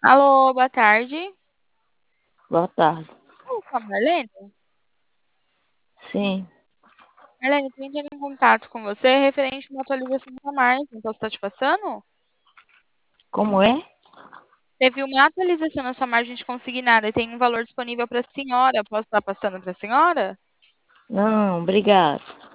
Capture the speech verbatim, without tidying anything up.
Alô, boa tarde. Boa tarde. Fala com a Marlene. Sim, Marlene, tô entrando em contato com você referente a uma atualização da margem. Então, você está te passando? como é? Teve uma atualização na sua margem de consignada e tem um valor disponível para a senhora. Posso estar passando para a senhora? Não, obrigado.